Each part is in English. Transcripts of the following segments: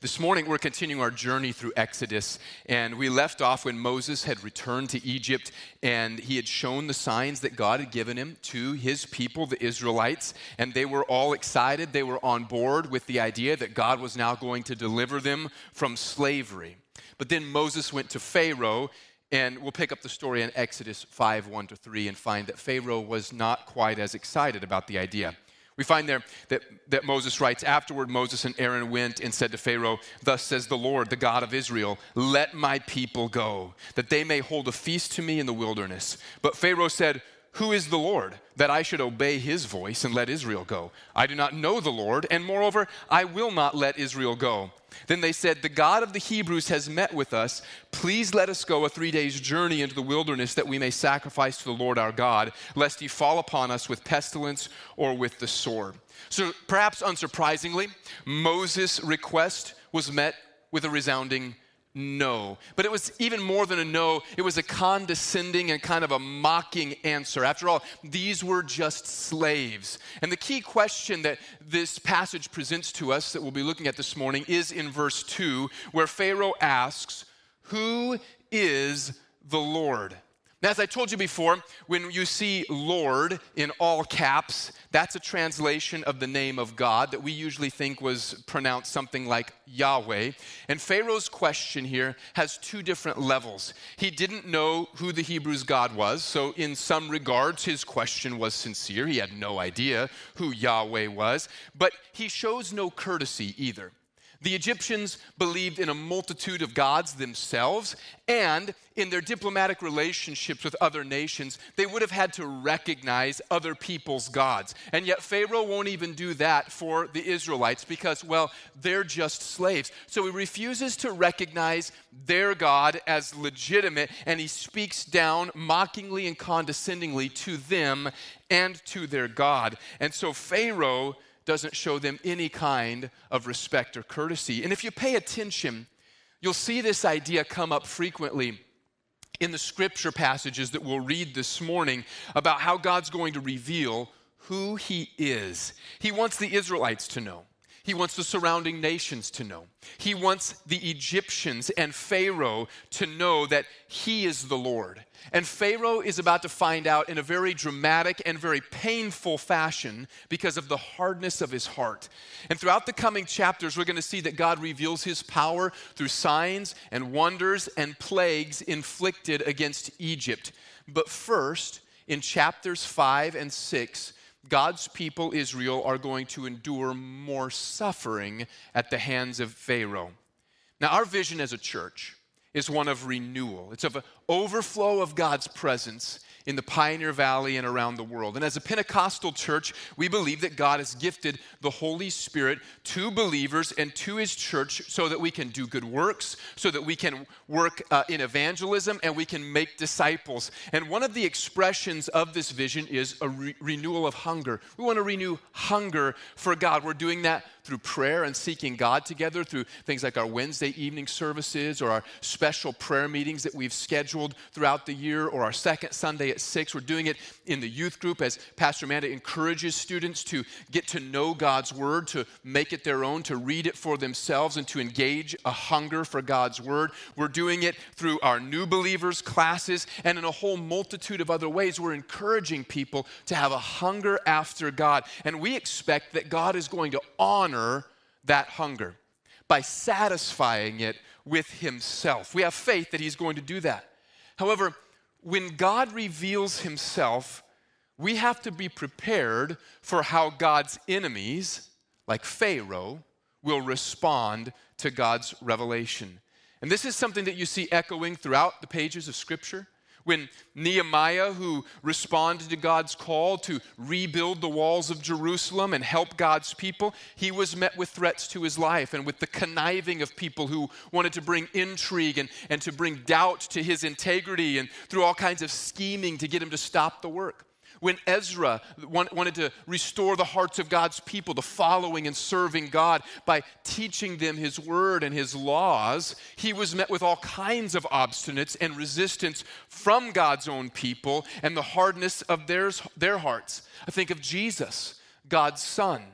This morning, we're continuing our journey through Exodus, and we left off when Moses had returned to Egypt, and he had shown the signs that God had given him to his people, the Israelites, and they were all excited. They were on board with the idea that God was now going to deliver them from slavery. But then Moses went to Pharaoh, and we'll pick up the story in Exodus 5, 1-3, and find that Pharaoh was not quite as excited about the idea. We find there that Moses writes, "Afterward Moses and Aaron went and said to Pharaoh, 'Thus says the Lord, the God of Israel, let my people go, that they may hold a feast to me in the wilderness.' But Pharaoh said, 'Who is the Lord, that I should obey his voice and let Israel go? I do not know the Lord, and moreover, I will not let Israel go.' Then they said, 'The God of the Hebrews has met with us. Please let us go a 3 days' journey into the wilderness that we may sacrifice to the Lord our God, lest he fall upon us with pestilence or with the sword.'" So perhaps unsurprisingly, Moses' request was met with a resounding no. But it was even more than a no. It was a condescending and kind of a mocking answer. After all, these were just slaves. And the key question that this passage presents to us that we'll be looking at this morning is in verse 2, where Pharaoh asks, "Who is the Lord?" Now, as I told you before, when you see Lord in all caps, that's a translation of the name of God that we usually think was pronounced something like Yahweh. And Pharaoh's question here has two different levels. He didn't know who the Hebrews' God was, so in some regards, his question was sincere. He had no idea who Yahweh was, but he shows no courtesy either. The Egyptians believed in a multitude of gods themselves, and in their diplomatic relationships with other nations, they would have had to recognize other people's gods. And yet Pharaoh won't even do that for the Israelites because, well, they're just slaves. So he refuses to recognize their God as legitimate, and he speaks down mockingly and condescendingly to them and to their God. And so Pharaoh doesn't show them any kind of respect or courtesy. And if you pay attention, you'll see this idea come up frequently in the scripture passages that we'll read this morning about how God's going to reveal who he is. He wants the Israelites to know. He wants the surrounding nations to know. He wants the Egyptians and Pharaoh to know that he is the Lord. And Pharaoh is about to find out in a very dramatic and very painful fashion because of the hardness of his heart. And throughout the coming chapters, we're going to see that God reveals his power through signs and wonders and plagues inflicted against Egypt. But first, in chapters 5 and 6, God's people, Israel, are going to endure more suffering at the hands of Pharaoh. Now, our vision as a church is one of renewal. It's of an overflow of God's presence in the Pioneer Valley and around the world. And as a Pentecostal church, we believe that God has gifted the Holy Spirit to believers and to his church so that we can do good works, so that we can work in evangelism, and we can make disciples. And one of the expressions of this vision is a renewal of hunger. We want to renew hunger for God. We're doing that through prayer and seeking God together, through things like our Wednesday evening services or our special prayer meetings that we've scheduled throughout the year, or our second Sunday at 6. We're doing it in the youth group as Pastor Amanda encourages students to get to know God's word, to make it their own, to read it for themselves, and to engage a hunger for God's word. We're doing it through our new believers classes, and in a whole multitude of other ways. We're encouraging people to have a hunger after God. And we expect that God is going to honor that hunger by satisfying it with himself. We have faith that he's going to do that. However, when God reveals himself, we have to be prepared for how God's enemies, like Pharaoh, will respond to God's revelation. And this is something that you see echoing throughout the pages of Scripture. When Nehemiah, who responded to God's call to rebuild the walls of Jerusalem and help God's people, he was met with threats to his life and with the conniving of people who wanted to bring intrigue and to bring doubt to his integrity, and through all kinds of scheming to get him to stop the work. When Ezra wanted to restore the hearts of God's people to following and serving God by teaching them his word and his laws, he was met with all kinds of obstinates and resistance from God's own people and the hardness of their hearts. I think of Jesus, God's Son,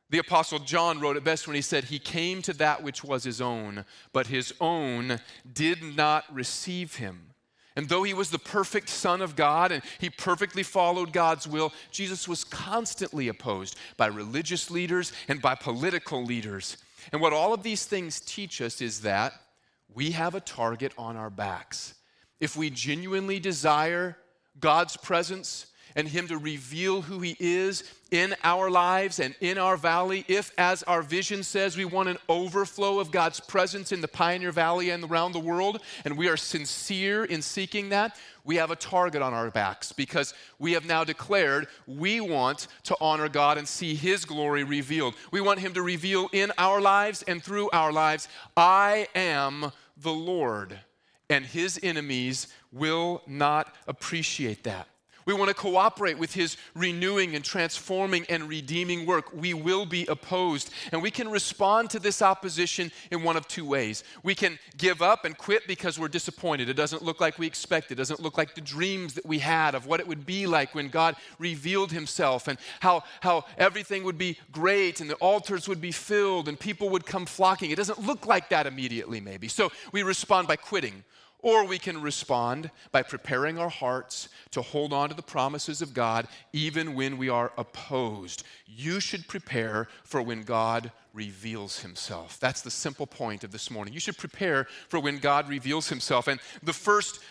The Apostle John wrote it best when he said, he came to that which was his own, but his own did not receive him. And though he was the perfect Son of God and he perfectly followed God's will, Jesus was constantly opposed by religious leaders and by political leaders. And what all of these things teach us is that we have a target on our backs. If we genuinely desire God's presence and him to reveal who he is in our lives and in our valley, if, as our vision says, we want an overflow of God's presence in the Pioneer Valley and around the world, and we are sincere in seeking that, we have a target on our backs because we have now declared we want to honor God and see his glory revealed. We want him to reveal in our lives and through our lives, I am the Lord, and his enemies will not appreciate that. We want to cooperate with his renewing and transforming and redeeming work. We will be opposed. And we can respond to this opposition in one of two ways. We can give up and quit because we're disappointed. It doesn't look like we expected. It doesn't look like the dreams that we had of what it would be like when God revealed himself and how everything would be great and the altars would be filled and people would come flocking. It doesn't look like that immediately, maybe. So we respond by quitting. Or we can respond by preparing our hearts to hold on to the promises of God even when we are opposed. You should prepare for when God reveals himself. That's the simple point of this morning. You should prepare for when God reveals himself. And the first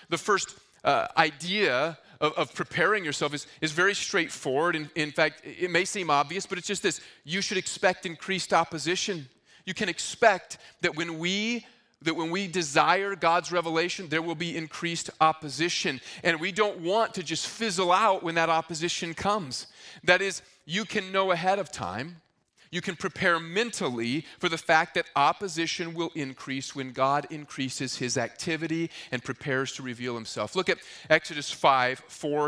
idea of preparing yourself is very straightforward. In fact, it may seem obvious, but it's just this. You should expect increased opposition. You can expect that when we desire God's revelation, there will be increased opposition. And we don't want to just fizzle out when that opposition comes. That is, you can know ahead of time. You can prepare mentally for the fact that opposition will increase when God increases his activity and prepares to reveal himself. Look at Exodus 5,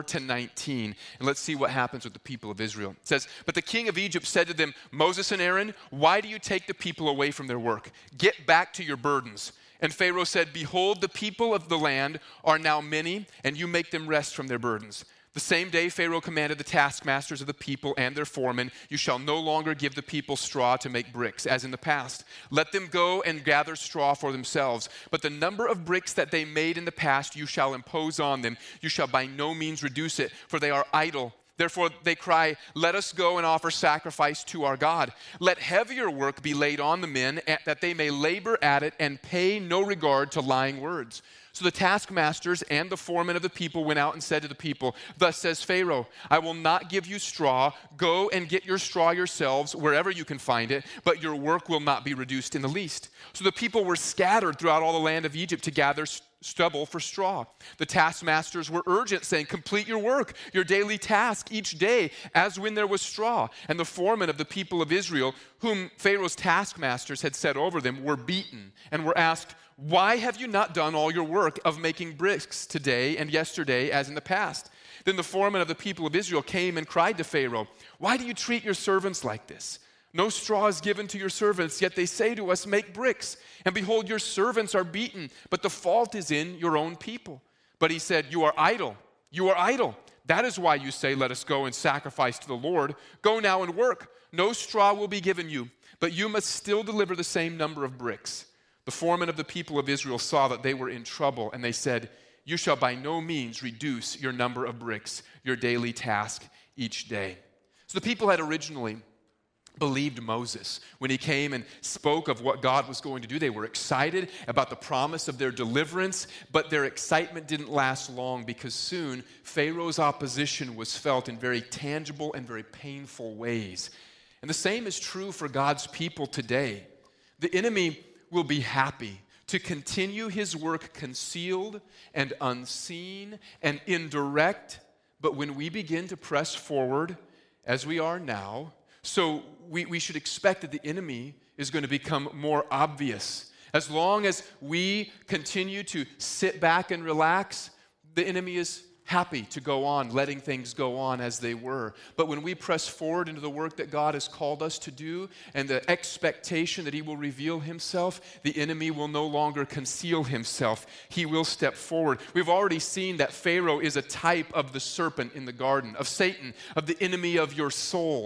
4-19, and let's see what happens with the people of Israel. It says, "But the king of Egypt said to them, Moses and Aaron, why do you take the people away from their work? Get back to your burdens." And Pharaoh said, "Behold, the people of the land are now many, and you make them rest from their burdens." The same day Pharaoh commanded the taskmasters of the people and their foremen, "You shall no longer give the people straw to make bricks, as in the past. Let them go and gather straw for themselves. But the number of bricks that they made in the past you shall impose on them. You shall by no means reduce it, for they are idle. Therefore they cry, 'Let us go and offer sacrifice to our God.' Let heavier work be laid on the men, that they may labor at it and pay no regard to lying words." So the taskmasters and the foremen of the people went out and said to the people, "Thus says Pharaoh, I will not give you straw. Go and get your straw yourselves wherever you can find it, but your work will not be reduced in the least." So the people were scattered throughout all the land of Egypt to gather stubble for straw. The taskmasters were urgent, saying, "Complete your work, your daily task each day, as when there was straw." And the foremen of the people of Israel, whom Pharaoh's taskmasters had set over them, were beaten and were asked, "Why have you not done all your work of making bricks today and yesterday as in the past?" Then the foreman of the people of Israel came and cried to Pharaoh, "Why do you treat your servants like this? No straw is given to your servants, yet they say to us, 'Make bricks.' And behold, your servants are beaten, but the fault is in your own people." But he said, "You are idle. You are idle. That is why you say, 'Let us go and sacrifice to the Lord.' Go now and work. No straw will be given you, but you must still deliver the same number of bricks." The foremen of the people of Israel saw that they were in trouble, and they said, "You shall by no means reduce your number of bricks, your daily task each day." So the people had originally believed Moses when he came and spoke of what God was going to do. They were excited about the promise of their deliverance, but their excitement didn't last long because soon Pharaoh's opposition was felt in very tangible and very painful ways. And the same is true for God's people today. The enemy will be happy to continue his work concealed and unseen and indirect, but when we begin to press forward, as we are now, so we should expect that the enemy is going to become more obvious. As long as we continue to sit back and relax, the enemy is happy to go on, letting things go on as they were. But when we press forward into the work that God has called us to do and the expectation that he will reveal himself, the enemy will no longer conceal himself. He will step forward. We've already seen that Pharaoh is a type of the serpent in the garden, of Satan, of the enemy of your soul.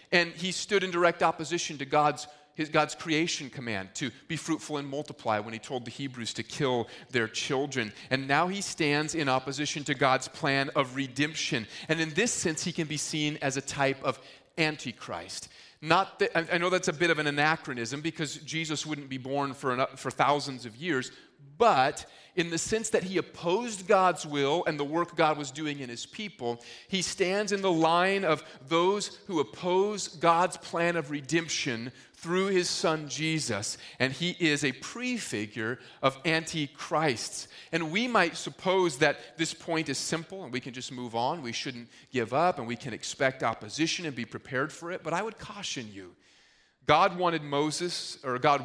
And he stood in direct opposition to God's creation command to be fruitful and multiply when he told the Hebrews to kill their children. And now he stands in opposition to God's plan of redemption. And in this sense, he can be seen as a type of Antichrist. Not that, I know that's a bit of an anachronism because Jesus wouldn't be born for thousands of years, but in the sense that he opposed God's will and the work God was doing in his people, he stands in the line of those who oppose God's plan of redemption through his son Jesus, and he is a prefigure of antichrists. And we might suppose that this point is simple and we can just move on. We shouldn't give up and we can expect opposition and be prepared for it. But I would caution you. God warned Moses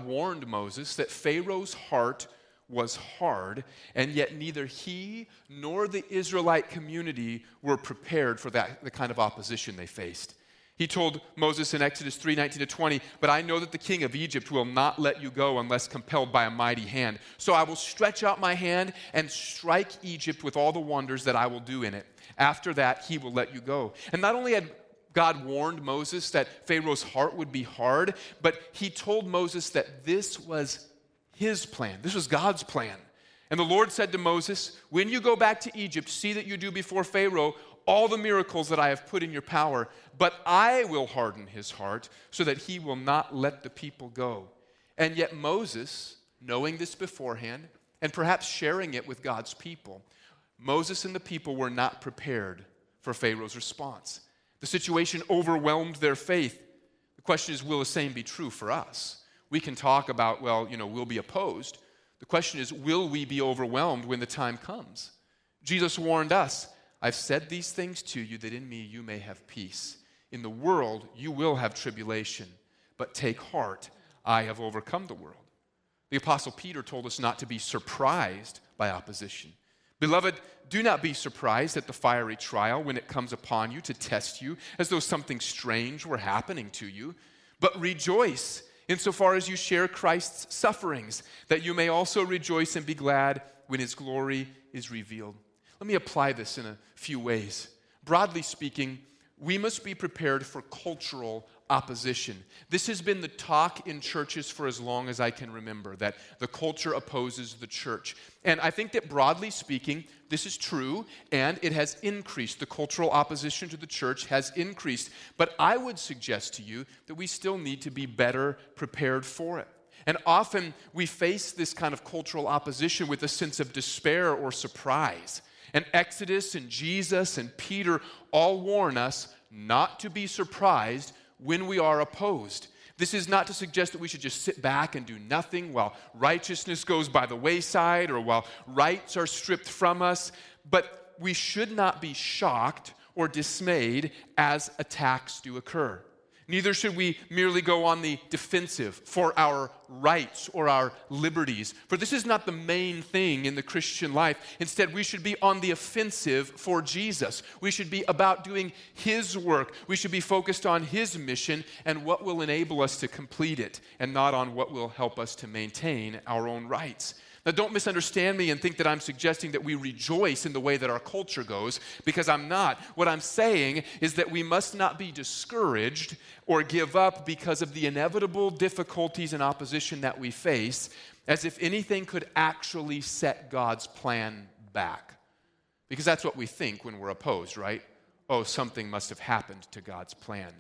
that Pharaoh's heart was hard, and yet neither he nor the Israelite community were prepared for the kind of opposition they faced. He told Moses in Exodus 3:19-20, "But I know that the king of Egypt will not let you go unless compelled by a mighty hand. So I will stretch out my hand and strike Egypt with all the wonders that I will do in it. After that, he will let you go." And not only had God warned Moses that Pharaoh's heart would be hard, but he told Moses that this was his plan. This was God's plan. And the Lord said to Moses, "When you go back to Egypt, see that you do before Pharaoh all the miracles that I have put in your power, but I will harden his heart so that he will not let the people go." And yet Moses, knowing this beforehand, and perhaps sharing it with God's people, Moses and the people were not prepared for Pharaoh's response. The situation overwhelmed their faith. The question is, will the same be true for us? We can talk about, we'll be opposed. The question is, will we be overwhelmed when the time comes? Jesus warned us, "I've said these things to you that in me you may have peace. In the world you will have tribulation, but take heart, I have overcome the world." The Apostle Peter told us not to be surprised by opposition. "Beloved, do not be surprised at the fiery trial when it comes upon you to test you, as though something strange were happening to you, but rejoice insofar as you share Christ's sufferings, that you may also rejoice and be glad when his glory is revealed." Let me apply this in a few ways. Broadly speaking, we must be prepared for cultural opposition. This has been the talk in churches for as long as I can remember, that the culture opposes the church. And I think that broadly speaking, this is true, and it has increased. The cultural opposition to the church has increased. But I would suggest to you that we still need to be better prepared for it. And often we face this kind of cultural opposition with a sense of despair or surprise. And Exodus and Jesus and Peter all warn us not to be surprised when we are opposed. This is not to suggest that we should just sit back and do nothing while righteousness goes by the wayside or while rights are stripped from us, but we should not be shocked or dismayed as attacks do occur. Neither should we merely go on the defensive for our rights or our liberties, for this is not the main thing in the Christian life. Instead, we should be on the offensive for Jesus. We should be about doing his work. We should be focused on his mission and what will enable us to complete it, and not on what will help us to maintain our own rights. Now, don't misunderstand me and think that I'm suggesting that we rejoice in the way that our culture goes, because I'm not. What I'm saying is that we must not be discouraged or give up because of the inevitable difficulties and opposition that we face, as if anything could actually set God's plan back. Because that's what we think when we're opposed, right? Oh, something must have happened to God's plan.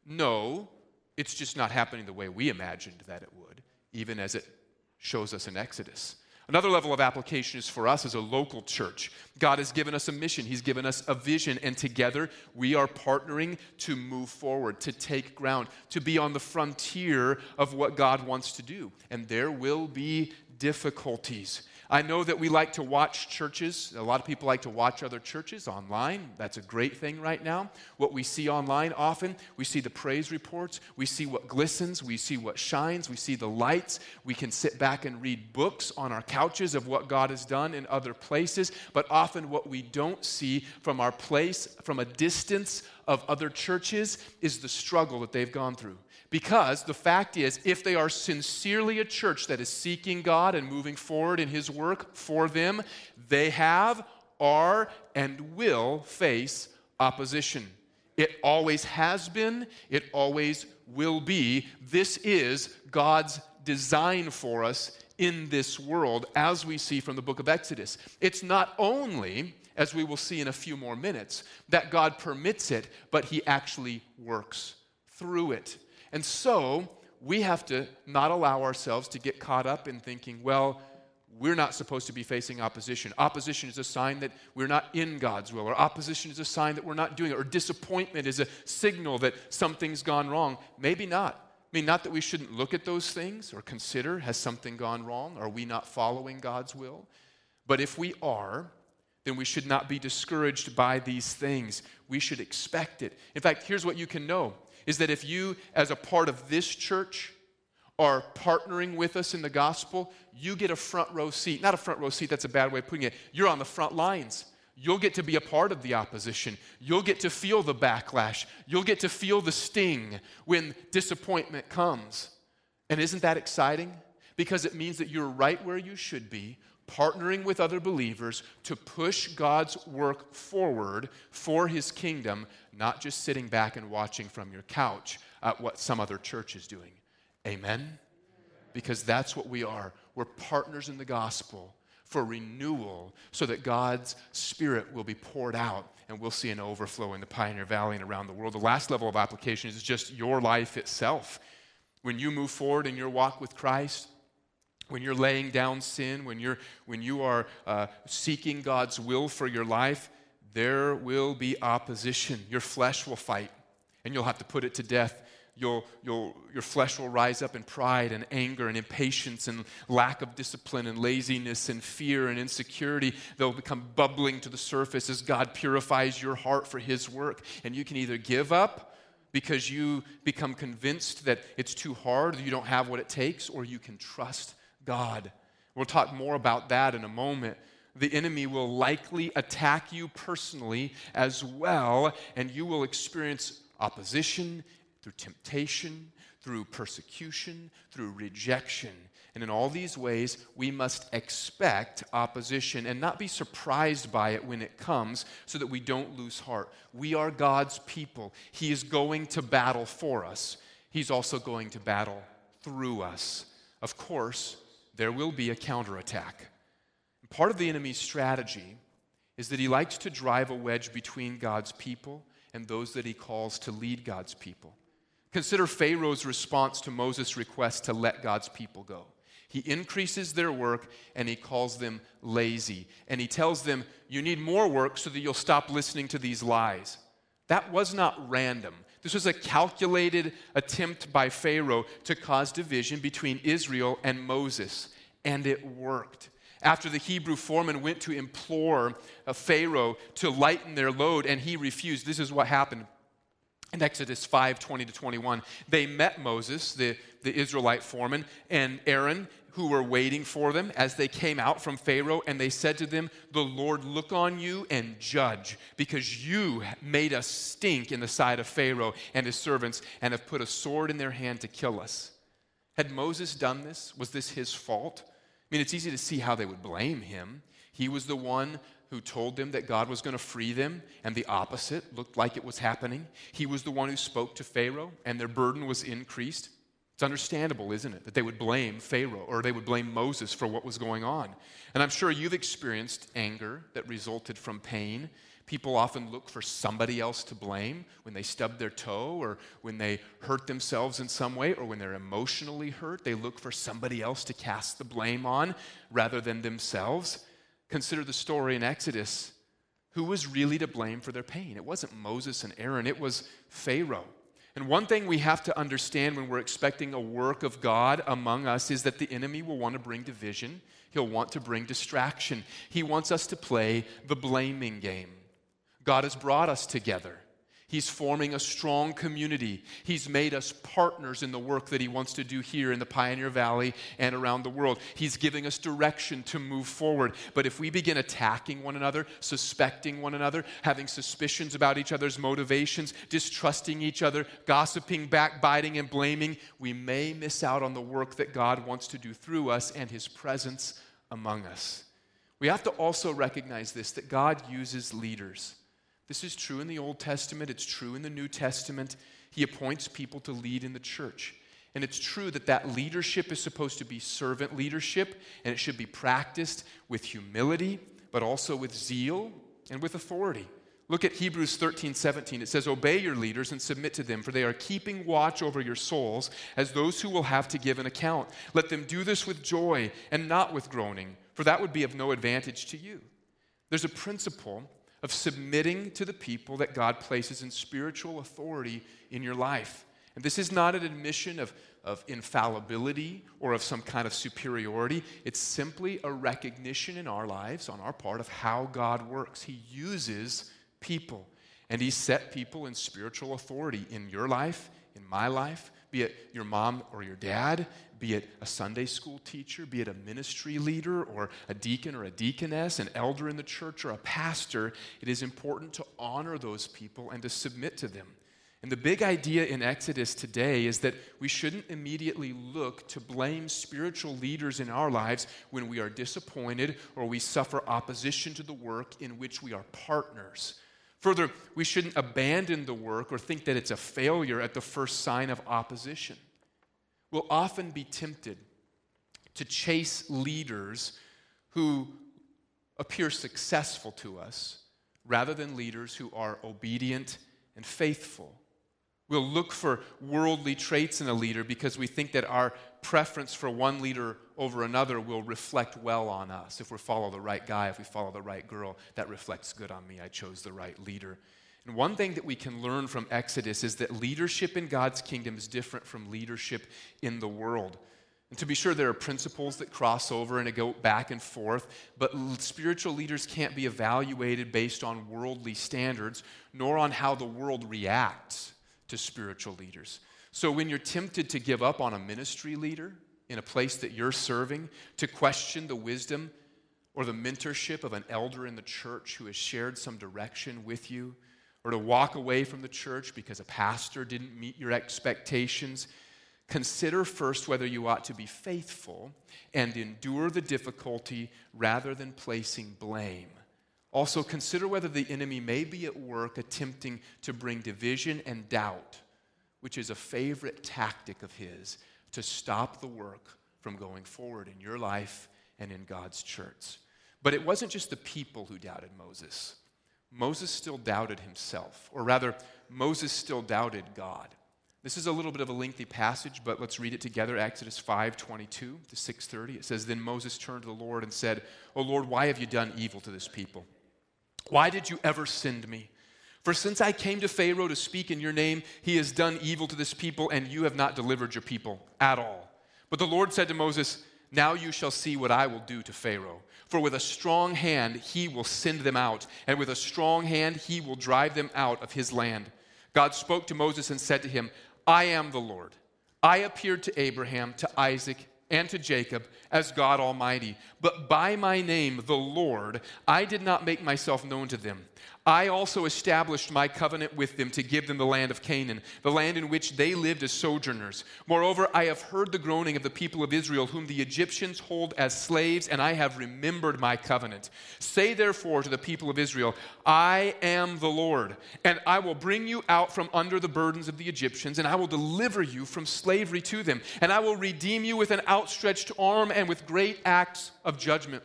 No, it's just not happening the way we imagined that it would, even as it shows us in Exodus. Another level of application is for us as a local church. God has given us a mission. He's given us a vision, and together we are partnering to move forward, to take ground, to be on the frontier of what God wants to do. And there will be difficulties. I know that we like to watch churches. A lot of people like to watch other churches online. That's a great thing right now. What we see online often, we see the praise reports. We see what glistens. We see what shines. We see the lights. We can sit back and read books on our couches of what God has done in other places. But often what we don't see from our place, from a distance of other churches, is the struggle that they've gone through. Because the fact is, if they are sincerely a church that is seeking God and moving forward in his work for them, they have, are, and will face opposition. It always has been. It always will be. This is God's design for us in this world, as we see from the book of Exodus. It's not only, as we will see in a few more minutes, that God permits it, but he actually works through it. And so we have to not allow ourselves to get caught up in thinking, well, we're not supposed to be facing opposition. Opposition is a sign that we're not in God's will, or opposition is a sign that we're not doing it, or disappointment is a signal that something's gone wrong. Maybe not. I mean, not that we shouldn't look at those things or consider, has something gone wrong? Are we not following God's will? But if we are, then we should not be discouraged by these things. We should expect it. In fact, here's what you can know, is that if you, as a part of this church, are partnering with us in the gospel, you get a front row seat. Not a front row seat, that's a bad way of putting it. You're on the front lines. You'll get to be a part of the opposition. You'll get to feel the backlash. You'll get to feel the sting when disappointment comes. And isn't that exciting? Because it means that you're right where you should be, partnering with other believers to push God's work forward for his kingdom, not just sitting back and watching from your couch at what some other church is doing. Amen? Because that's what we are. We're partners in the gospel for renewal so that God's Spirit will be poured out and we'll see an overflow in the Pioneer Valley and around the world. The last level of application is just your life itself. When you move forward in your walk with Christ, when you're laying down sin, when you are seeking God's will for your life, there will be opposition. Your flesh will fight, and you'll have to put it to death. Your flesh will rise up in pride and anger and impatience and lack of discipline and laziness and fear and insecurity. They'll become bubbling to the surface as God purifies your heart for his work. And you can either give up because you become convinced that it's too hard, you don't have what it takes, or you can trust God. We'll talk more about that in a moment. The enemy will likely attack you personally as well, and you will experience opposition through temptation, through persecution, through rejection. And in all these ways, we must expect opposition and not be surprised by it when it comes so that we don't lose heart. We are God's people. He is going to battle for us. He's also going to battle through us. Of course, there will be a counterattack. Part of the enemy's strategy is that he likes to drive a wedge between God's people and those that he calls to lead God's people. Consider Pharaoh's response to Moses' request to let God's people go. He increases their work and he calls them lazy. And he tells them, you need more work so that you'll stop listening to these lies. That was not random. This was a calculated attempt by Pharaoh to cause division between Israel and Moses. And it worked. After the Hebrew foreman went to implore Pharaoh to lighten their load and he refused, this is what happened. In Exodus 5:20-21, they met Moses, the Israelite foreman, and Aaron, who were waiting for them as they came out from Pharaoh, and they said to them, the Lord look on you and judge, because you made us stink in the sight of Pharaoh and his servants, and have put a sword in their hand to kill us. Had Moses done this? Was this his fault? I mean, it's easy to see how they would blame him. He was the one who told them that God was going to free them, and the opposite looked like it was happening. He was the one who spoke to Pharaoh, and their burden was increased. It's understandable, isn't it, that they would blame Pharaoh or they would blame Moses for what was going on. And I'm sure you've experienced anger that resulted from pain. People often look for somebody else to blame when they stub their toe or when they hurt themselves in some way or when they're emotionally hurt. They look for somebody else to cast the blame on rather than themselves. Consider the story in Exodus. Who was really to blame for their pain? It wasn't Moses and Aaron, it was Pharaoh. And one thing we have to understand when we're expecting a work of God among us is that the enemy will want to bring division. He'll want to bring distraction. He wants us to play the blaming game. God has brought us together. He's forming a strong community. He's made us partners in the work that he wants to do here in the Pioneer Valley and around the world. He's giving us direction to move forward. But if we begin attacking one another, suspecting one another, having suspicions about each other's motivations, distrusting each other, gossiping, backbiting, and blaming, we may miss out on the work that God wants to do through us and his presence among us. We have to also recognize this, that God uses leaders. This is true in the Old Testament. It's true in the New Testament. He appoints people to lead in the church. And it's true that leadership is supposed to be servant leadership, and it should be practiced with humility, but also with zeal and with authority. Look at Hebrews 13:17. It says, "Obey your leaders and submit to them, for they are keeping watch over your souls as those who will have to give an account. Let them do this with joy and not with groaning, for that would be of no advantage to you." There's a principle of submitting to the people that God places in spiritual authority in your life. And this is not an admission of infallibility or of some kind of superiority. It's simply a recognition in our lives, on our part, of how God works. He uses people, and He set people in spiritual authority in your life, in my life, be it your mom or your dad, be it a Sunday school teacher, be it a ministry leader or a deacon or a deaconess, an elder in the church or a pastor. It is important to honor those people and to submit to them. And the big idea in Exodus today is that we shouldn't immediately look to blame spiritual leaders in our lives when we are disappointed or we suffer opposition to the work in which we are partners. Further, we shouldn't abandon the work or think that it's a failure at the first sign of opposition. We'll often be tempted to chase leaders who appear successful to us rather than leaders who are obedient and faithful. We'll look for worldly traits in a leader because we think that our preference for one leader over another will reflect well on us. If we follow the right guy, if we follow the right girl, that reflects good on me. I chose the right leader. And one thing that we can learn from Exodus is that leadership in God's kingdom is different from leadership in the world. And to be sure, there are principles that cross over and go back and forth, but spiritual leaders can't be evaluated based on worldly standards, nor on how the world reacts to spiritual leaders. So when you're tempted to give up on a ministry leader in a place that you're serving, to question the wisdom or the mentorship of an elder in the church who has shared some direction with you, or to walk away from the church because a pastor didn't meet your expectations, consider first whether you ought to be faithful and endure the difficulty rather than placing blame. Also, consider whether the enemy may be at work attempting to bring division and doubt, which is a favorite tactic of his, to stop the work from going forward in your life and in God's church. But it wasn't just the people who doubted Moses. Moses still doubted himself, or rather, Moses still doubted God. This is a little bit of a lengthy passage, but let's read it together. Exodus 5:22 to 6:30. It says, "Then Moses turned to the Lord and said, 'O Lord, why have you done evil to this people? Why did you ever send me? For since I came to Pharaoh to speak in your name, he has done evil to this people, and you have not delivered your people at all.' But the Lord said to Moses, 'Now you shall see what I will do to Pharaoh. For with a strong hand he will send them out, and with a strong hand he will drive them out of his land.' God spoke to Moses and said to him, 'I am the Lord. I appeared to Abraham, to Isaac, and to Jacob as God Almighty. But by my name, the Lord, I did not make myself known to them. I also established my covenant with them to give them the land of Canaan, the land in which they lived as sojourners. Moreover, I have heard the groaning of the people of Israel, whom the Egyptians hold as slaves, and I have remembered my covenant. Say therefore to the people of Israel, I am the Lord, and I will bring you out from under the burdens of the Egyptians, and I will deliver you from slavery to them, and I will redeem you with an outstretched arm and with great acts of judgment.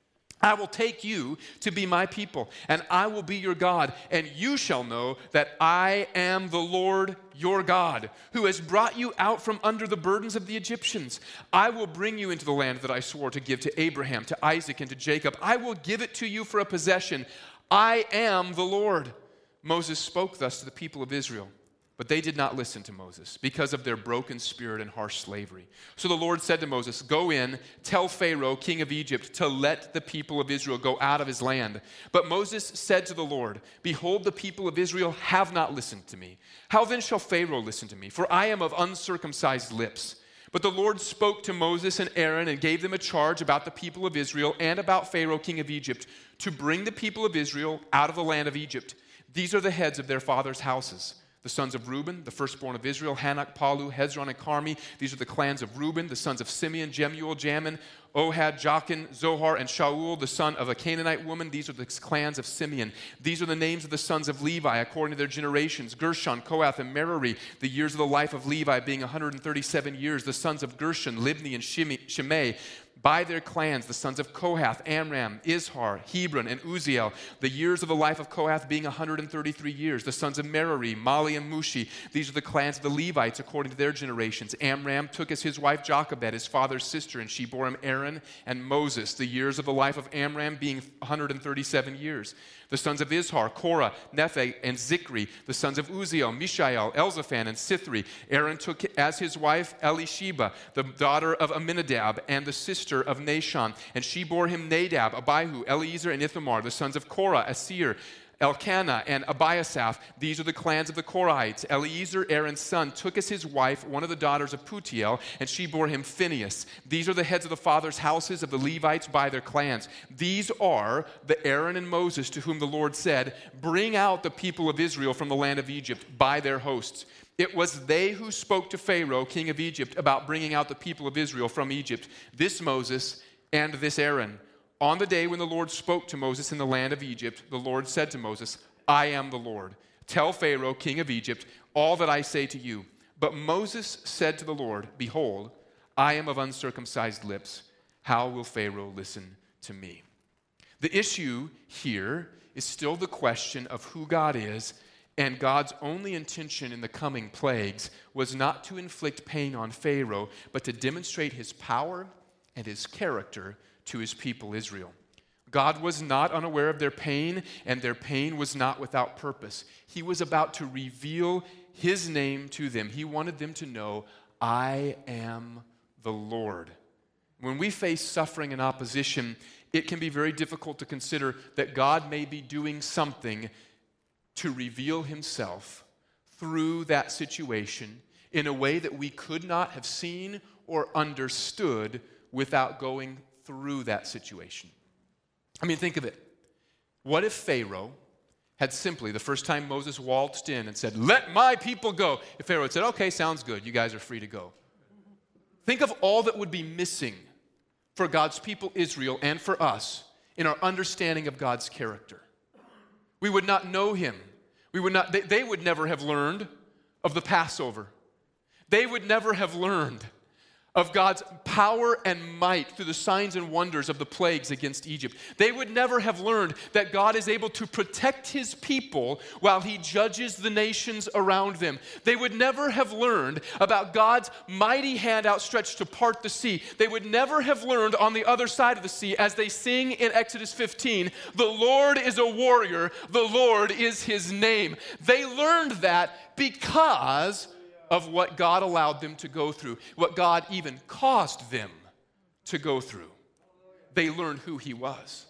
I will take you to be my people, and I will be your God, and you shall know that I am the Lord your God, who has brought you out from under the burdens of the Egyptians. I will bring you into the land that I swore to give to Abraham, to Isaac, and to Jacob. I will give it to you for a possession. I am the Lord.' Moses spoke thus to the people of Israel. But they did not listen to Moses because of their broken spirit and harsh slavery. So the Lord said to Moses, 'Go in, tell Pharaoh, king of Egypt, to let the people of Israel go out of his land.' But Moses said to the Lord, 'Behold, the people of Israel have not listened to me. How then shall Pharaoh listen to me? For I am of uncircumcised lips.' But the Lord spoke to Moses and Aaron and gave them a charge about the people of Israel and about Pharaoh, king of Egypt, to bring the people of Israel out of the land of Egypt. These are the heads of their fathers' houses. The sons of Reuben, the firstborn of Israel, Hanok, Palu, Hezron, and Carmi. These are the clans of Reuben. The sons of Simeon, Jemuel, Jamin, Ohad, Jachin, Zohar, and Shaul, the son of a Canaanite woman. These are the clans of Simeon. These are the names of the sons of Levi according to their generations: Gershon, Kohath, and Merari. The years of the life of Levi being 137 years. The sons of Gershon, Libni, and Shimei. By their clans, the sons of Kohath, Amram, Izhar, Hebron, and Uzziel. The years of the life of Kohath being 133 years. The sons of Merari, Mali, and Mushi. These are the clans of the Levites according to their generations. Amram took as his wife Jochebed, his father's sister, and she bore him Aaron and Moses. The years of the life of Amram being 137 years. The sons of Izhar, Korah, Nephi, and Zikri. The sons of Uzziel, Mishael, Elzaphan, and Sithri. Aaron took as his wife Elisheba, the daughter of Aminadab, and the sister of Nashon. And she bore him Nadab, Abihu, Eleazar, and Ithamar. The sons of Korah, Asir, Elkanah, and Abiasaph. These are the clans of the Korahites. Eleazar, Aaron's son, took as his wife one of the daughters of Putiel, and she bore him Phinehas. These are the heads of the fathers' houses of the Levites by their clans. These are the Aaron and Moses to whom the Lord said, "Bring out the people of Israel from the land of Egypt by their hosts." It was they who spoke to Pharaoh, king of Egypt, about bringing out the people of Israel from Egypt. This Moses and this Aaron. On the day when the Lord spoke to Moses in the land of Egypt, the Lord said to Moses, "I am the Lord. Tell Pharaoh, king of Egypt, all that I say to you." But Moses said to the Lord, "Behold, I am of uncircumcised lips. How will Pharaoh listen to me?" The issue here is still the question of who God is, and God's only intention in the coming plagues was not to inflict pain on Pharaoh, but to demonstrate his power and his character to his people Israel. God was not unaware of their pain, and their pain was not without purpose. He was about to reveal his name to them. He wanted them to know, "I am the Lord." When we face suffering and opposition, it can be very difficult to consider that God may be doing something to reveal himself through that situation in a way that we could not have seen or understood without going through that situation. I mean, think of it. What if Pharaoh had simply, the first time Moses waltzed in and said, "Let my people go," if Pharaoh had said, "Okay, sounds good, you guys are free to go." Think of all that would be missing for God's people Israel and for us in our understanding of God's character. We would not know him. They would never have learned of the Passover. They would never have learned of God's power and might through the signs and wonders of the plagues against Egypt. They would never have learned that God is able to protect his people while he judges the nations around them. They would never have learned about God's mighty hand outstretched to part the sea. They would never have learned on the other side of the sea, as they sing in Exodus 15, "The Lord is a warrior, the Lord is his name." They learned that because of what God allowed them to go through, what God even caused them to go through. They learned who he was.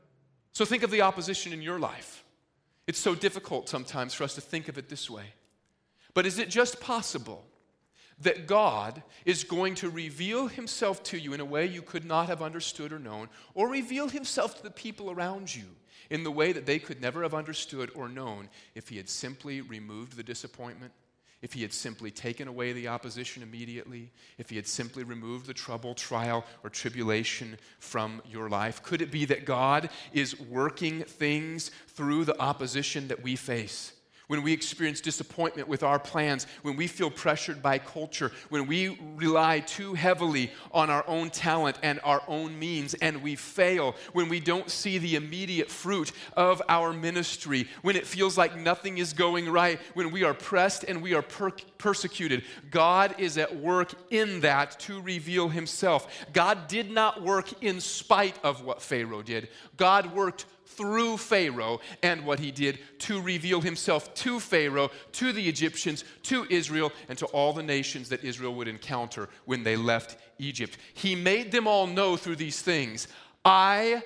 So think of the opposition in your life. It's so difficult sometimes for us to think of it this way. But is it just possible that God is going to reveal himself to you in a way you could not have understood or known, or reveal himself to the people around you in the way that they could never have understood or known if he had simply removed the disappointment? If he had simply taken away the opposition immediately, if he had simply removed the trouble, trial, or tribulation from your life? Could it be that God is working things through the opposition that we face? When we experience disappointment with our plans, when we feel pressured by culture, when we rely too heavily on our own talent and our own means and we fail, when we don't see the immediate fruit of our ministry, when it feels like nothing is going right, when we are pressed and we are persecuted, God is at work in that to reveal himself. God did not work in spite of what Pharaoh did. God worked through Pharaoh and what he did to reveal himself to Pharaoh, to the Egyptians, to Israel, and to all the nations that Israel would encounter when they left Egypt. He made them all know through these things, "I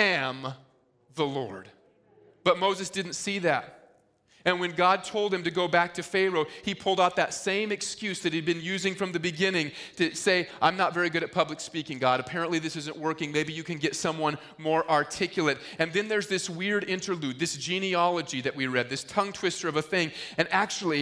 am the Lord." But Moses didn't see that. And when God told him to go back to Pharaoh, he pulled out that same excuse that he'd been using from the beginning to say, "I'm not very good at public speaking, God. Apparently this isn't working. Maybe you can get someone more articulate." And then there's this weird interlude, this genealogy that we read, this tongue twister of a thing. And actually,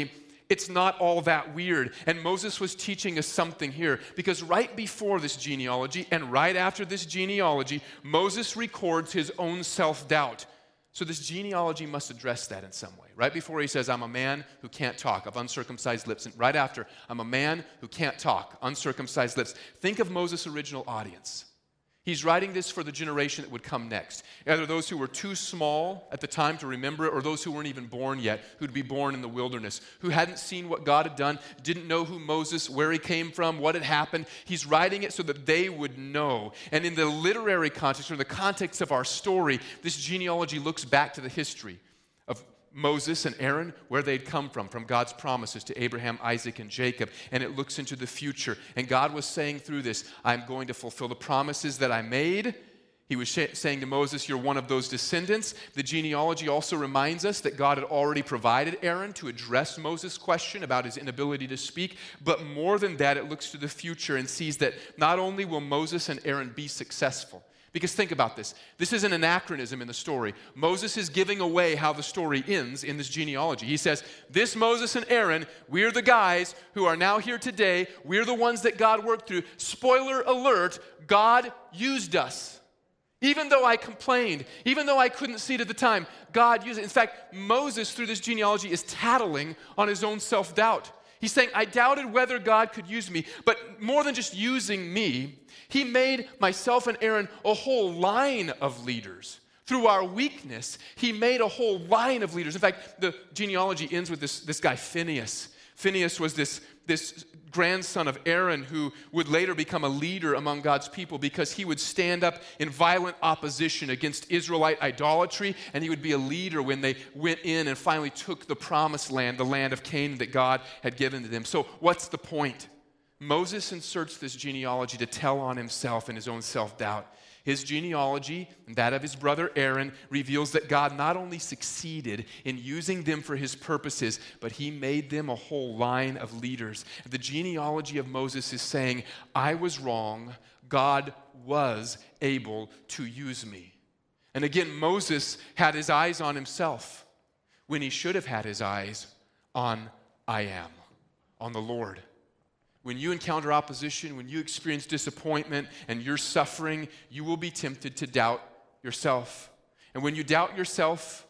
it's not all that weird. And Moses was teaching us something here, because right before this genealogy and right after this genealogy, Moses records his own self-doubt. So this genealogy must address that in some way. Right before he says, I'm a man who can't talk, of uncircumcised lips. And right after, I'm a man who can't talk, uncircumcised lips. Think of Moses' original audience. He's writing this for the generation that would come next. Either those who were too small at the time to remember it, or those who weren't even born yet, who'd be born in the wilderness, who hadn't seen what God had done, didn't know who Moses, where he came from, what had happened. He's writing it so that they would know. And in the literary context, or the context of our story, this genealogy looks back to the history of Moses and Aaron, where they'd come from God's promises to Abraham, Isaac, and Jacob, and it looks into the future. And God was saying through this, I'm going to fulfill the promises that I made. He was saying to Moses, you're one of those descendants. The genealogy also reminds us that God had already provided Aaron to address Moses' question about his inability to speak, but more than that, it looks to the future and sees that not only will Moses and Aaron be successful, because think about this. This is an anachronism in the story. Moses is giving away how the story ends in this genealogy. He says, this Moses and Aaron, we're the guys who are now here today. We're the ones that God worked through. Spoiler alert, God used us. Even though I complained, even though I couldn't see it at the time, God used it. In fact, Moses, through this genealogy, is tattling on his own self-doubt. He's saying, I doubted whether God could use me, but more than just using me, he made myself and Aaron a whole line of leaders. Through our weakness, he made a whole line of leaders. In fact, the genealogy ends with this guy, Phinehas. Phinehas was this grandson of Aaron who would later become a leader among God's people, because he would stand up in violent opposition against Israelite idolatry, and he would be a leader when they went in and finally took the promised land, the land of Canaan that God had given to them. So what's the point? Moses inserts this genealogy to tell on himself and his own self-doubt. His genealogy and that of his brother Aaron reveals that God not only succeeded in using them for his purposes, but he made them a whole line of leaders. The genealogy of Moses is saying, I was wrong, God was able to use me. And again, Moses had his eyes on himself when he should have had his eyes on I am, on the Lord. When you encounter opposition, when you experience disappointment and you're suffering, you will be tempted to doubt yourself. And when you doubt yourself,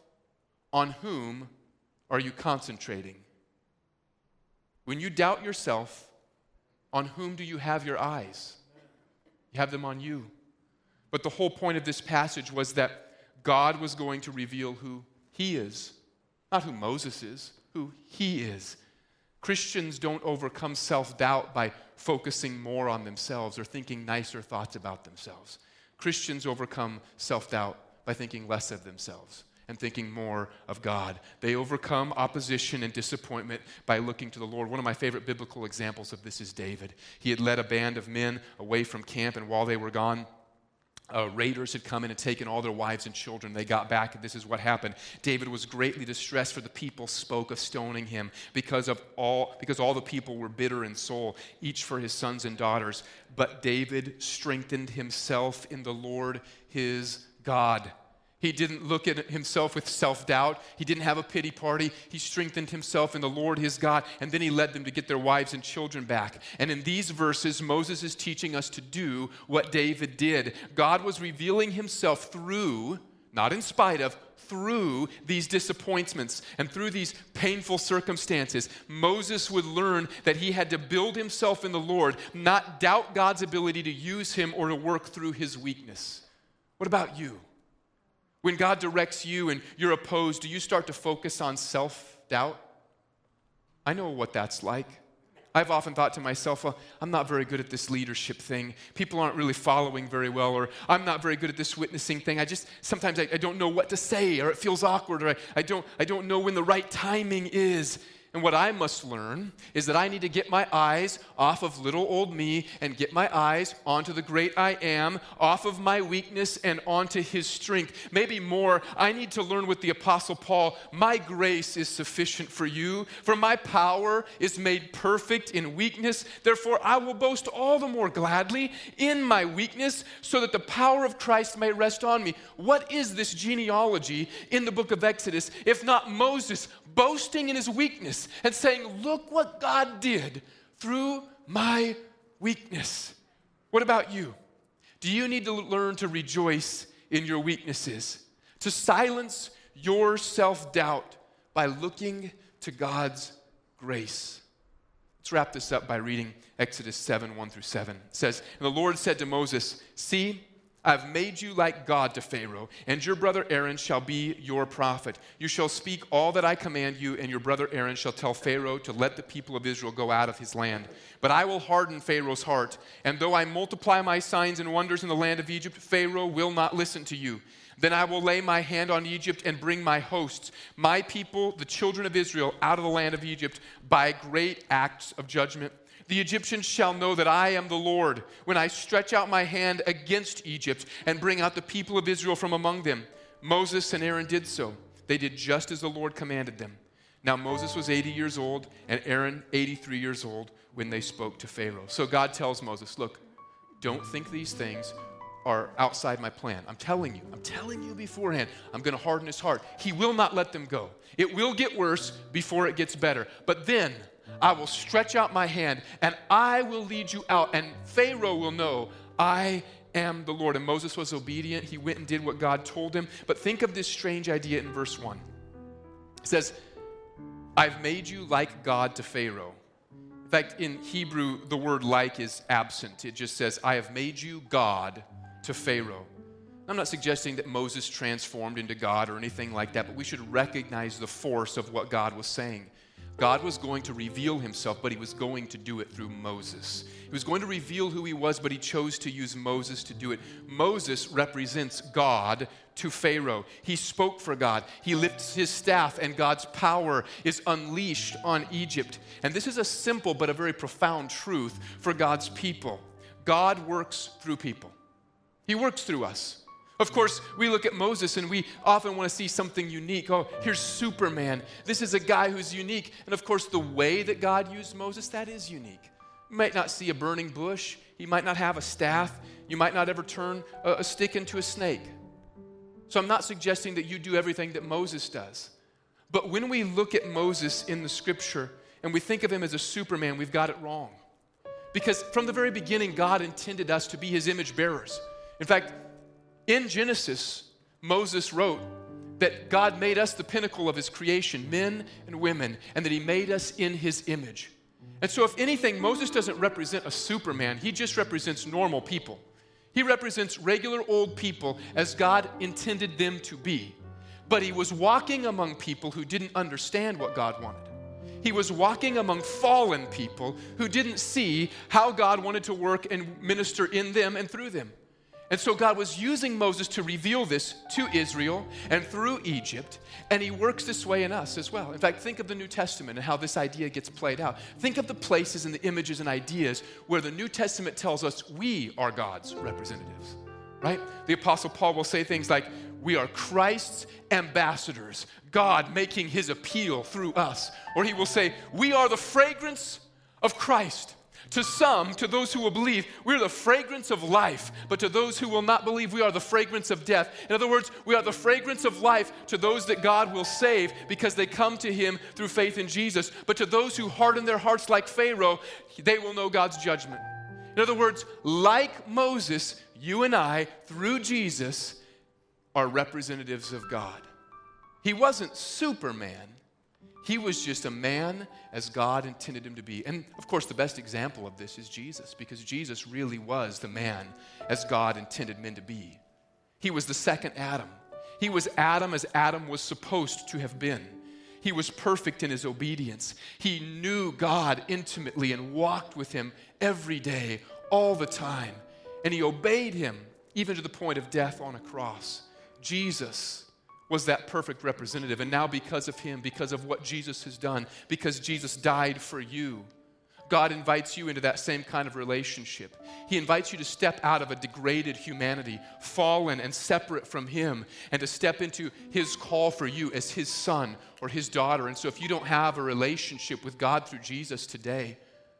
on whom are you concentrating? When you doubt yourself, on whom do you have your eyes? You have them on you. But the whole point of this passage was that God was going to reveal who he is, not who Moses is, who he is. Christians don't overcome self-doubt by focusing more on themselves or thinking nicer thoughts about themselves. Christians overcome self-doubt by thinking less of themselves and thinking more of God. They overcome opposition and disappointment by looking to the Lord. One of my favorite biblical examples of this is David. He had led a band of men away from camp, and while they were gone, raiders had come in and taken all their wives and children. They got back, and this is what happened. David was greatly distressed, for the people spoke of stoning him because all the people were bitter in soul, each for his sons and daughters. But David strengthened himself in the Lord his God. He didn't look at himself with self-doubt. He didn't have a pity party. He strengthened himself in the Lord his God, and then he led them to get their wives and children back. And in these verses, Moses is teaching us to do what David did. God was revealing himself through, not in spite of, through these disappointments and through these painful circumstances. Moses would learn that he had to build himself in the Lord, not doubt God's ability to use him or to work through his weakness. What about you? When God directs you and you're opposed, do you start to focus on self-doubt? I know what that's like. I've often thought to myself, well, I'm not very good at this leadership thing. People aren't really following very well, or I'm not very good at this witnessing thing. Sometimes I don't know what to say, or it feels awkward, or I don't know when the right timing is. And what I must learn is that I need to get my eyes off of little old me and get my eyes onto the great I am, off of my weakness and onto his strength. Maybe more, I need to learn with the Apostle Paul, my grace is sufficient for you, for my power is made perfect in weakness. Therefore, I will boast all the more gladly in my weakness, so that the power of Christ may rest on me. What is this genealogy in the book of Exodus, if not Moses boasting in his weakness and saying, look what God did through my weakness. What about you? Do you need to learn to rejoice in your weaknesses, to silence your self-doubt by looking to God's grace? Let's wrap this up by reading Exodus 7, 1 through 7. It says, and the Lord said to Moses, see, I've made you like God to Pharaoh, and your brother Aaron shall be your prophet. You shall speak all that I command you, and your brother Aaron shall tell Pharaoh to let the people of Israel go out of his land. But I will harden Pharaoh's heart, and though I multiply my signs and wonders in the land of Egypt, Pharaoh will not listen to you. Then I will lay my hand on Egypt and bring my hosts, my people, the children of Israel, out of the land of Egypt by great acts of judgment. The Egyptians shall know that I am the Lord when I stretch out my hand against Egypt and bring out the people of Israel from among them. Moses and Aaron did so. They did just as the Lord commanded them. Now Moses was 80 years old and Aaron 83 years old when they spoke to Pharaoh. So God tells Moses, look, don't think these things are outside my plan. I'm telling you beforehand, I'm going to harden his heart. He will not let them go. It will get worse before it gets better. But then I will stretch out my hand and I will lead you out, and Pharaoh will know I am the Lord. And Moses was obedient. He went and did what God told him. But think of this strange idea in verse 1. It says, I've made you like God to Pharaoh. In fact, in Hebrew, the word like is absent. It just says, I have made you God to Pharaoh. I'm not suggesting that Moses transformed into God or anything like that, but we should recognize the force of what God was saying. God was going to reveal himself, but he was going to do it through Moses. He was going to reveal who he was, but he chose to use Moses to do it. Moses represents God to Pharaoh. He spoke for God. He lifts his staff, and God's power is unleashed on Egypt. And this is a simple but a very profound truth for God's people. God works through people. He works through us. Of course, we look at Moses and we often want to see something unique. Oh, here's Superman. This is a guy who's unique. And of course, the way that God used Moses, that is unique. You might not see a burning bush. He might not have a staff. You might not ever turn a stick into a snake. So I'm not suggesting that you do everything that Moses does. But when we look at Moses in the scripture and we think of him as a Superman, we've got it wrong. Because from the very beginning, God intended us to be his image bearers. In fact, in Genesis, Moses wrote that God made us the pinnacle of his creation, men and women, and that he made us in his image. And so if anything, Moses doesn't represent a Superman. He just represents normal people. He represents regular old people as God intended them to be. But he was walking among people who didn't understand what God wanted. He was walking among fallen people who didn't see how God wanted to work and minister in them and through them. And so God was using Moses to reveal this to Israel and through Egypt, and he works this way in us as well. In fact, think of the New Testament and how this idea gets played out. Think of the places and the images and ideas where the New Testament tells us we are God's representatives, right? The Apostle Paul will say things like, we are Christ's ambassadors, God making his appeal through us. Or he will say, we are the fragrance of Christ. To some, to those who will believe, we're the fragrance of life. But to those who will not believe, we are the fragrance of death. In other words, we are the fragrance of life to those that God will save because they come to him through faith in Jesus. But to those who harden their hearts like Pharaoh, they will know God's judgment. In other words, like Moses, you and I, through Jesus, are representatives of God. He wasn't Superman. He was just a man as God intended him to be. And of course, the best example of this is Jesus, because Jesus really was the man as God intended men to be. He was the second Adam. He was Adam as Adam was supposed to have been. He was perfect in his obedience. He knew God intimately and walked with him every day, all the time. And he obeyed him even to the point of death on a cross. Jesus was that perfect representative. And now because of him, because of what Jesus has done, because Jesus died for you, God invites you into that same kind of relationship. He invites you to step out of a degraded humanity, fallen and separate from him, and to step into his call for you as his son or his daughter. And so if you don't have a relationship with God through Jesus today,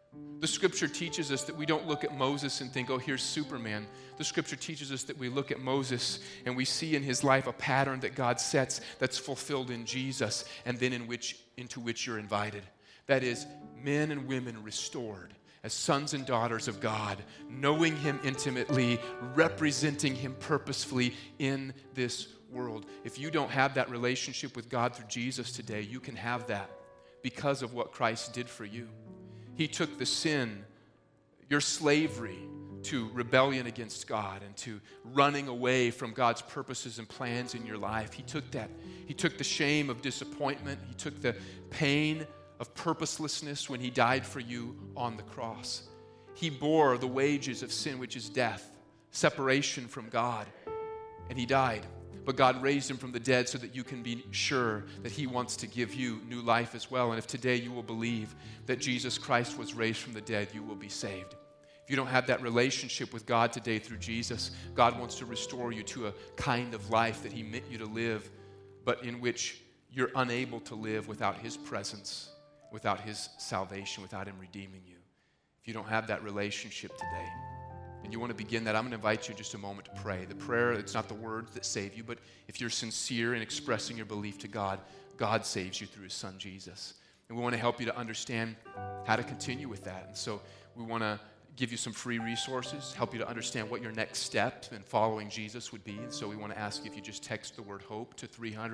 The Scripture teaches us that we don't look at Moses and think, oh, here's Superman. The Scripture teaches us that we look at Moses and we see in his life a pattern that God sets that's fulfilled in Jesus, and then into which you're invited. That is, men and women restored as sons and daughters of God, knowing him intimately, representing him purposefully in this world. If you don't have that relationship with God through Jesus today, you can have that because of what Christ did for you. He took the sin, your slavery to rebellion against God and to running away from God's purposes and plans in your life. He took that. He took the shame of disappointment. He took the pain of purposelessness when he died for you on the cross. He bore the wages of sin, which is death, separation from God, and he died. But God raised him from the dead so that you can be sure that he wants to give you new life as well. And if today you will believe that Jesus Christ was raised from the dead, you will be saved. If you don't have that relationship with God today through Jesus, God wants to restore you to a kind of life that he meant you to live, but in which you're unable to live without his presence, without his salvation, without him redeeming you. If you don't have that relationship today, and you want to begin that, I'm going to invite you in just a moment to pray. The prayer, it's not the words that save you, but if you're sincere in expressing your belief to God, God saves you through his son, Jesus. And we want to help you to understand how to continue with that. And so we want to give you some free resources, help you to understand what your next step in following Jesus would be. And so we want to ask you if you just text the word HOPE to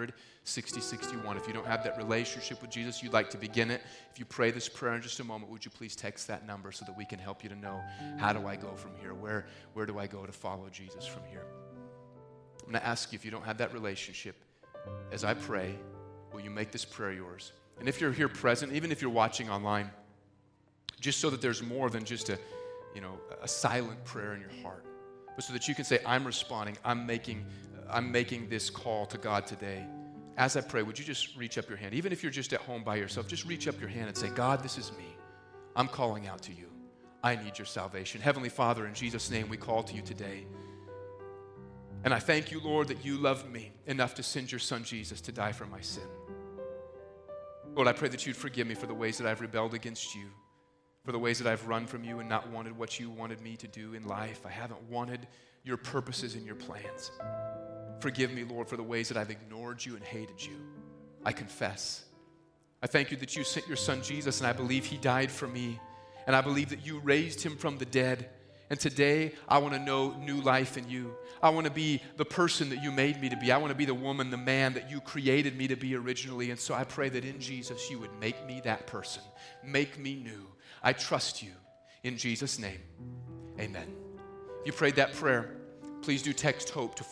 300-6061. If you don't have that relationship with Jesus, you'd like to begin it. If you pray this prayer in just a moment, would you please text that number so that we can help you to know, how do I go from here? Where do I go to follow Jesus from here? I'm going to ask you, if you don't have that relationship, as I pray, will you make this prayer yours? And if you're here present, even if you're watching online, just so that there's more than just a silent prayer in your heart, but so that you can say, I'm responding, I'm making this call to God today. As I pray, would you just reach up your hand? Even if you're just at home by yourself, just reach up your hand and say, God, this is me. I'm calling out to you. I need your salvation. Heavenly Father, in Jesus' name, we call to you today. And I thank you, Lord, that you loved me enough to send your son Jesus to die for my sin. Lord, I pray that you'd forgive me for the ways that I've rebelled against you, for the ways that I've run from you and not wanted what you wanted me to do in life. I haven't wanted your purposes and your plans. Forgive me, Lord, for the ways that I've ignored you and hated you. I confess. I thank you that you sent your son Jesus, and I believe he died for me, and I believe that you raised him from the dead. And today, I want to know new life in you. I want to be the person that you made me to be. I want to be the woman, the man that you created me to be originally. And so I pray that in Jesus, you would make me that person. Make me new. I trust you in Jesus' name. Amen. If you prayed that prayer, please do text HOPE to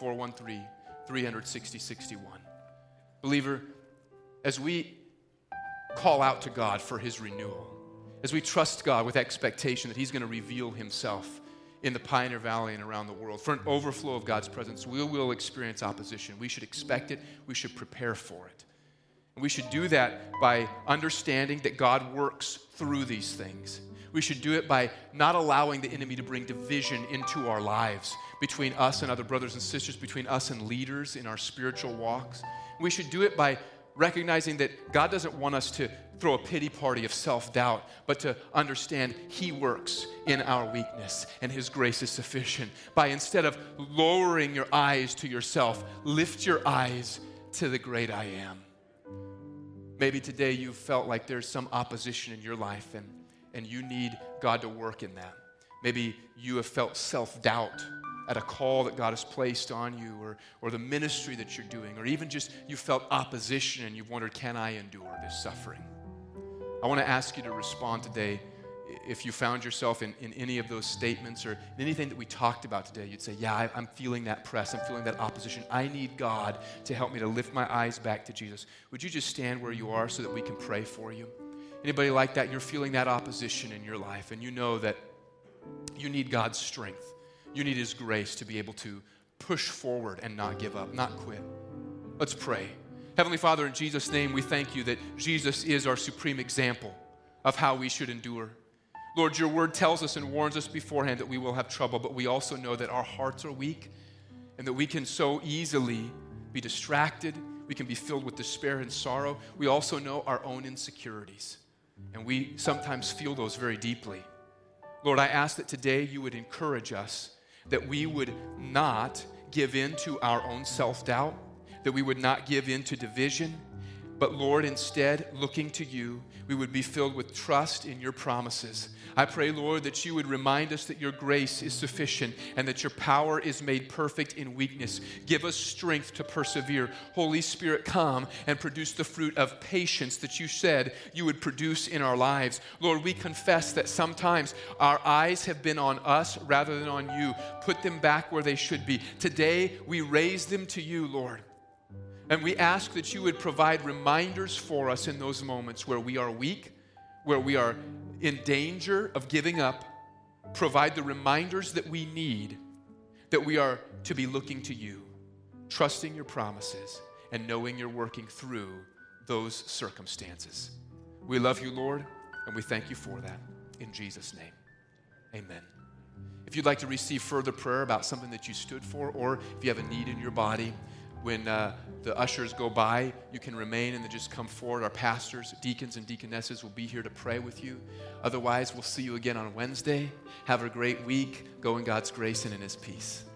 413-360-61. Believer, as we call out to God for his renewal, as we trust God with expectation that he's going to reveal himself in the Pioneer Valley and around the world, for an overflow of God's presence, we will experience opposition. We should expect it. We should prepare for it. And we should do that by understanding that God works through these things. We should do it by not allowing the enemy to bring division into our lives between us and other brothers and sisters, between us and leaders in our spiritual walks. We should do it by recognizing that God doesn't want us to throw a pity party of self-doubt, but to understand he works in our weakness and his grace is sufficient. By instead of lowering your eyes to yourself, lift your eyes to the great I am. Maybe today you've felt like there's some opposition in your life and you need God to work in that. Maybe you have felt self-doubt at a call that God has placed on you, or the ministry that you're doing, or even just you felt opposition and you've wondered, can I endure this suffering? I want to ask you to respond today. If you found yourself in any of those statements or anything that we talked about today, you'd say, yeah, I'm feeling that press. I'm feeling that opposition. I need God to help me to lift my eyes back to Jesus. Would you just stand where you are so that we can pray for you? Anybody like that? You're feeling that opposition in your life, and you know that you need God's strength. You need his grace to be able to push forward and not give up, not quit. Let's pray. Heavenly Father, in Jesus' name, we thank you that Jesus is our supreme example of how we should endure. Lord, your word tells us and warns us beforehand that we will have trouble, but we also know that our hearts are weak and that we can so easily be distracted. We can be filled with despair and sorrow. We also know our own insecurities. And we sometimes feel those very deeply. Lord, I ask that today you would encourage us, that we would not give in to our own self-doubt, that we would not give in to division, but Lord, instead, looking to you, we would be filled with trust in your promises. I pray, Lord, that you would remind us that your grace is sufficient and that your power is made perfect in weakness. Give us strength to persevere. Holy Spirit, come and produce the fruit of patience that you said you would produce in our lives. Lord, we confess that sometimes our eyes have been on us rather than on you. Put them back where they should be. Today, we raise them to you, Lord. And we ask that you would provide reminders for us in those moments where we are weak, where we are in danger of giving up. Provide the reminders that we need, that we are to be looking to you, trusting your promises, and knowing you're working through those circumstances. We love you, Lord, and we thank you for that. In Jesus' name, amen. If you'd like to receive further prayer about something that you stood for, or if you have a need in your body, when the ushers go by, you can remain and then just come forward. Our pastors, deacons, and deaconesses will be here to pray with you. Otherwise, we'll see you again on Wednesday. Have a great week. Go in God's grace and in his peace.